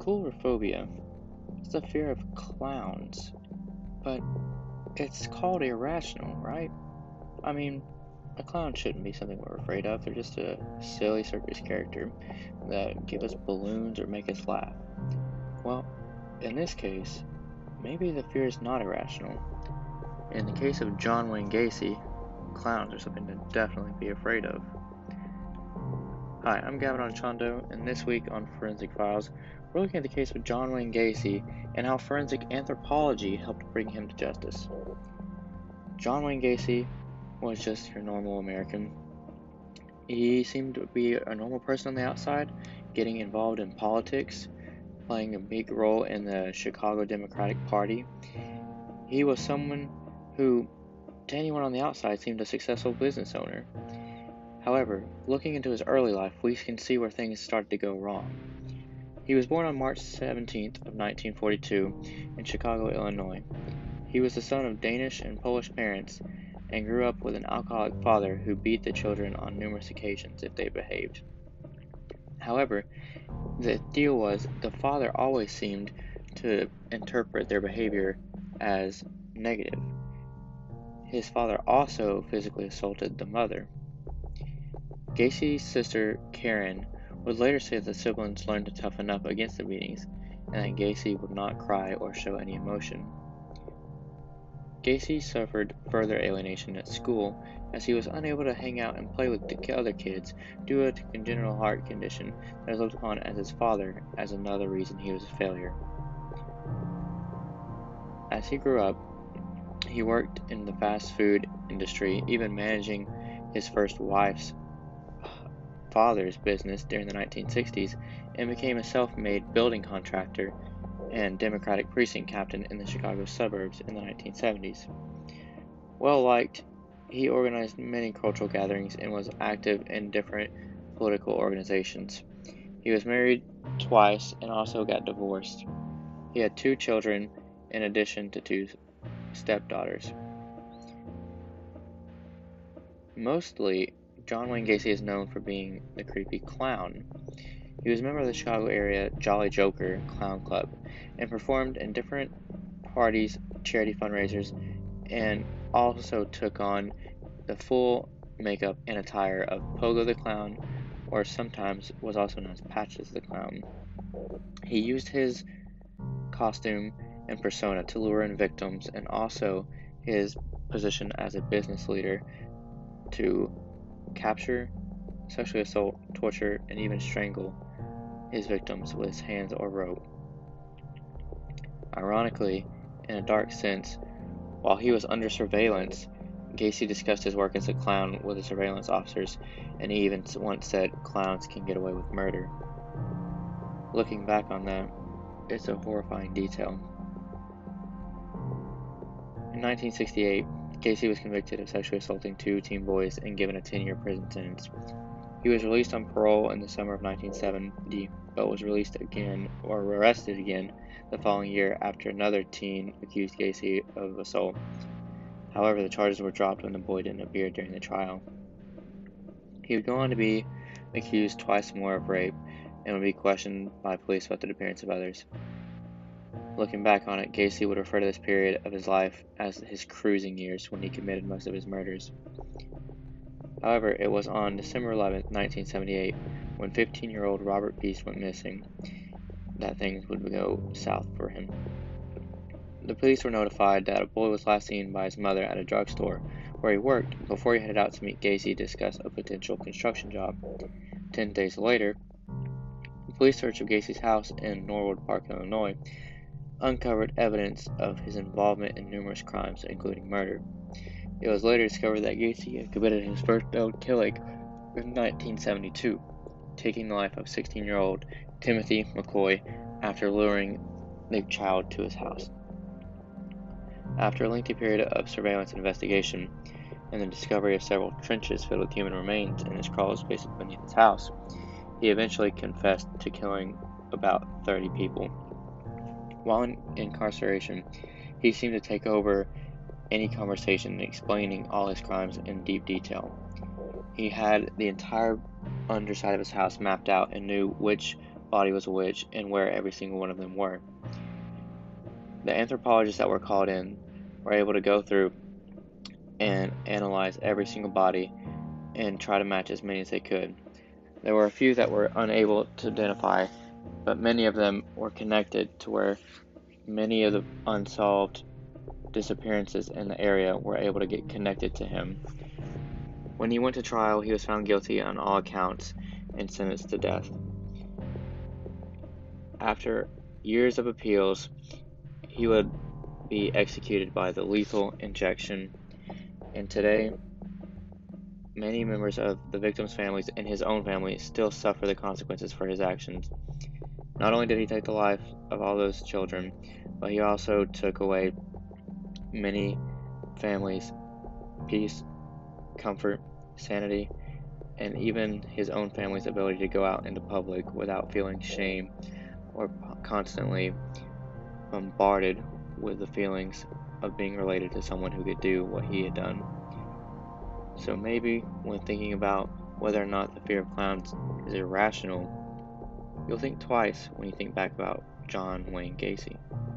Coulrophobia is the fear of clowns, but it's called irrational, right? I mean, a clown shouldn't be something we're afraid of. They're just a silly circus character that give us balloons or make us laugh. Well, in this case, maybe the fear is not irrational. In the case of John Wayne Gacy, clowns are something to definitely be afraid of. Hi, I'm Gavin Archando, and this week on Forensic Files, we're looking at the case of John Wayne Gacy and how forensic anthropology helped bring him to justice. John Wayne Gacy was just your normal American. He seemed to be a normal person on the outside, getting involved in politics, playing a big role in the Chicago Democratic Party. He was someone who, to anyone on the outside, seemed a successful business owner. However, looking into his early life, we can see where things started to go wrong. He was born on March 17th of 1942 in Chicago, Illinois. He was the son of Danish and Polish parents and grew up with an alcoholic father who beat the children on numerous occasions if they behaved. However, the deal was the father always seemed to interpret their behavior as negative. His father also physically assaulted the mother. Gacy's sister, Karen, would later say that the siblings learned to toughen up against the beatings, and that Gacy would not cry or show any emotion. Gacy suffered further alienation at school, as he was unable to hang out and play with the other kids due to a congenital heart condition that was looked upon as his father as another reason he was a failure. As he grew up, he worked in the fast food industry, even managing his first wife's father's business during the 1960s, and became a self-made building contractor and Democratic precinct captain in the Chicago suburbs in the 1970s. Well liked, he organized many cultural gatherings and was active in different political organizations. He was married twice and also got divorced. He had 2 children in addition to 2 stepdaughters. Mostly, John Wayne Gacy is known for being the creepy clown. He was a member of the Chicago area Jolly Joker Clown Club and performed in different parties, charity fundraisers, and also took on the full makeup and attire of Pogo the Clown, or sometimes was also known as Patches the Clown. He used his costume and persona to lure in victims, and also his position as a business leader to capture, sexually assault, torture, and even strangle his victims with his hands or rope. Ironically, in a dark sense, while he was under surveillance, Gacy discussed his work as a clown with the surveillance officers, and he even once said clowns can get away with murder. Looking back on that, it's a horrifying detail. In 1968, Gacy was convicted of sexually assaulting 2 teen boys and given a 10-year prison sentence. He was released on parole in the summer of 1970, but was released again, or arrested again, the following year after another teen accused Gacy of assault. However, the charges were dropped when the boy didn't appear during the trial. He would go on to be accused twice more of rape and would be questioned by police about the appearance of others. Looking back on it, Gacy would refer to this period of his life as his cruising years when he committed most of his murders. However, it was on December 11, 1978, when 15-year-old Robert Peace went missing, that things would go south for him. The police were notified that a boy was last seen by his mother at a drugstore where he worked before he headed out to meet Gacy to discuss a potential construction job. 10 days later, the police search of Gacy's house in Norwood Park, Illinois, uncovered evidence of his involvement in numerous crimes, including murder. It was later discovered that Gacy had committed his first known killing in 1972, taking the life of 16-year-old Timothy McCoy after luring the child to his house. After a lengthy period of surveillance and investigation, and the discovery of several trenches filled with human remains in his crawl space beneath his house, he eventually confessed to killing about 30 people. While in incarceration, he seemed to take over any conversation, explaining all his crimes in deep detail. He had the entire underside of his house mapped out and knew which body was a witch and where every single one of them were. The anthropologists that were called in were able to go through and analyze every single body and try to match as many as they could. There were a few that were unable to identify, but many of them were connected to where many of the unsolved disappearances in the area were able to get connected to him. When he went to trial, he was found guilty on all accounts and sentenced to death. After years of appeals, he would be executed by the lethal injection, and today many members of the victims' families and his own family still suffer the consequences for his actions. Not only did he take the life of all those children, but he also took away many families' peace, comfort, sanity, and even his own family's ability to go out into public without feeling shame or constantly bombarded with the feelings of being related to someone who could do what he had done. So maybe when thinking about whether or not the fear of clowns is irrational, you'll think twice when you think back about John Wayne Gacy.